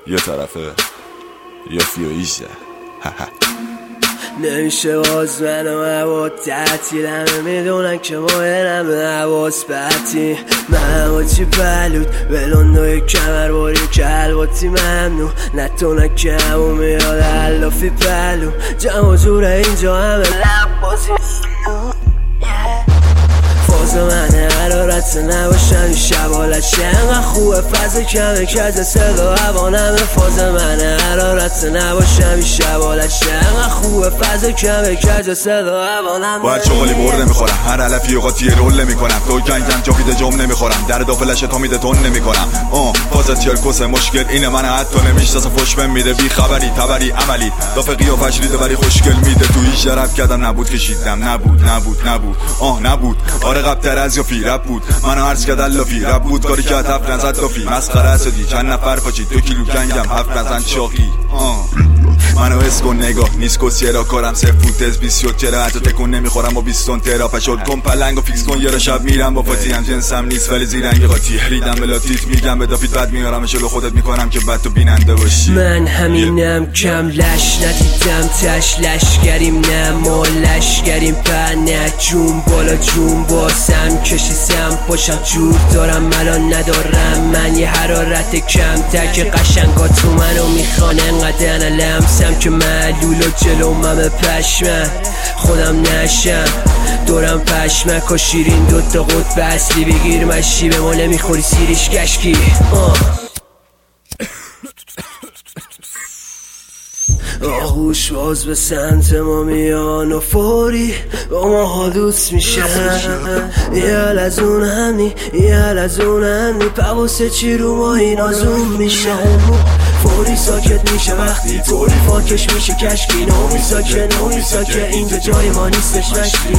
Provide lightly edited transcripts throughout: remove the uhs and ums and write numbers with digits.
یه طرفه یا فیویشه. نمیشه باز من و هوا تعطیل، همه میدونن که ما همه حواس بطی. من هوا چی بلود بلندوی کمر باری که حلواتی ممنون نتونن که همو میاد علافی پلو جمع جوره اینجا همه لب بازی فاز منه حرارت نباشم این شبالشه انقدر خوبه فضا کمه که صدا هوا نمه. فاز منه حرارت نباشم این شبالشه انقدر خوبه فضا کمه که صدا هوا نمه. باید چغالی بر نمیخورم هر علفی قاطی رول نمیکنم تو گنگم جاوید جام نمیخورم در دافلش تا میده تون نمیکنم. فاز چرکوس مشکل اینه من حتی نمیشناسم فوش بهم میده بی خبری تبری عملی داف قیافش ریده ولی خوشگل میده تو هیچ رپ کردم نبود کشیدم نبود آره قبل از یا فی رپ بود منو عرض کرد اللافی رپ بود کاری که هفت نزد دافی مسخره اسدی چند نفر پاچید 2 کیلو گنگم هفت نزن چاقی. منو اسکو نگاه نیست کسی را کارم 0 فوت از 20 چرا حتی تکون نمیخورم و 20 تن ترا پشل کن پلنگ و فیکس کن یه شب میرم با فاتی هم جنسم نیست ولی زیرنگ قاطی ریدم بلاتیت میگم به دافید بد میارم شلو خودت میکنم که بد تو بیننده باشی. من همینم کم لش ندیدم تش لشگریم نه ما لشگریم پنه جون بالا جون باسم کشیسم باشم جور دارم الان ندارم من یه حرارت کم تک قشنگا تو منو میخوان انقدر لمسم که معلول و جلومم پشمن خودم نشم دورم پشمک و شیرین دوتا قطب اصلی بگیر مشی به ما نمیخوری سیریش کشکی. آغوش باز به سمت ما میان و فوری با ما حدوث میشن یه از اون همی پواسه چی رو ما این آزون میشن فوری ساکت میشه وقتی طوری فاکش میشه کشکی نومی ساکه اینجا جای ما نیستش مشتی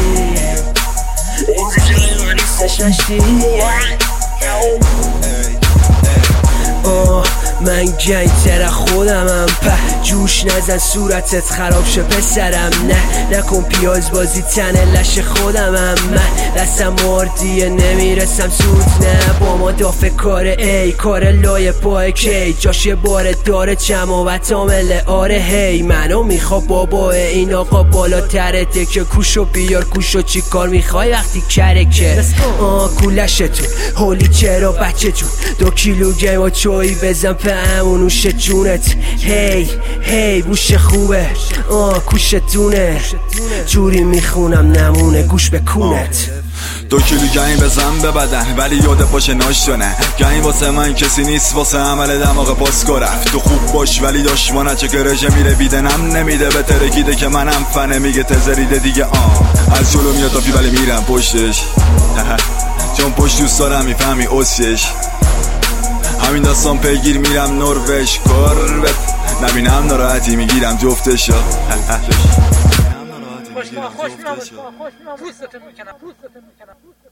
من گنگتر خودمم په جوش نزن صورتت خراب شه پسرم نکن پیاز بازی تنه لش خودمم من دستم مردیه نمیرسم زود نه با ما دافه کاره کار لای پای کی جاش باره داره جماعت عامله آره هی منو میخوا بابا این آقا بالاتره دکه کوشو بیار کوشو چی کار میخوای وقتی کرکه کولشتون هولی چرا بچه جون 2 کیلو گیم و چوی بزن همون نوش جونت هی بوش خوبه کوشتونه جوری میخونم نمونه گوش به کونت. 2 کیلو گنگ بزن به بدن ولی یاد باشه ناشتونه گنگ واسه من کسی نیست واسه عمل دماغ پاسکو رفت تو خوب باش ولی دشمنه چه که رژه میره بیدنم نمیده به ترکیده که منم فنه میگه تزریده دیگه از جلو میاد دافی ولی میرم پشتش چون پشت دوست دارم میفهمی اسیش همین داستان پیگیر میرم نروژ کربت نبینم ناراحتی میگیرم جفتشا خوش میرم پوستتون میکنم